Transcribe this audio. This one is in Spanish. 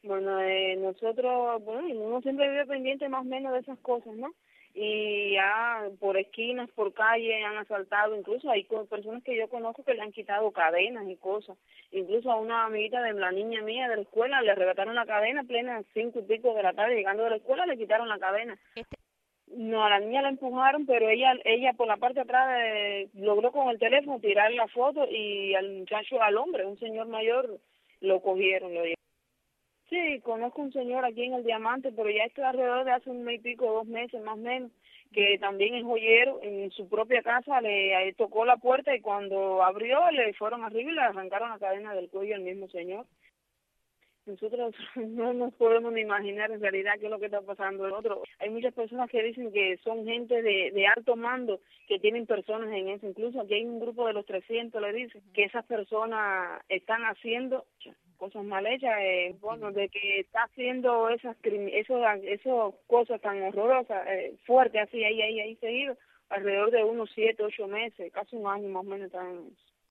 Bueno, nosotros, bueno, uno siempre vive pendiente más o menos de esas cosas, ¿no? Y ya por esquinas, por calle han asaltado, incluso hay personas que yo conozco que le han quitado cadenas y cosas. Incluso a una amiguita de la niña mía de la escuela le arrebataron la cadena plena 5:00 de la tarde, llegando de la escuela le quitaron la cadena. No, a la niña la empujaron, pero ella por la parte de atrás logró con el teléfono tirar la foto y al muchacho, al hombre, un señor mayor, lo cogieron, lo llevaron. Sí, conozco un señor aquí en El Diamante, pero ya esto alrededor de hace un mes y pico, 2 meses más o menos, que también es joyero, en su propia casa le tocó la puerta y cuando abrió le fueron arriba y le arrancaron la cadena del cuello al mismo señor. Nosotros no nos podemos ni imaginar en realidad qué es lo que está pasando. Hay muchas personas que dicen que son gente de alto mando, que tienen personas en eso. Incluso aquí hay un grupo de los 300, le dicen, que esas personas están haciendo cosas mal hechas, bueno, de que está haciendo esas cosas tan horrorosas, fuertes, así, ahí seguido, alrededor de unos 7, 8 meses, casi un año más o menos están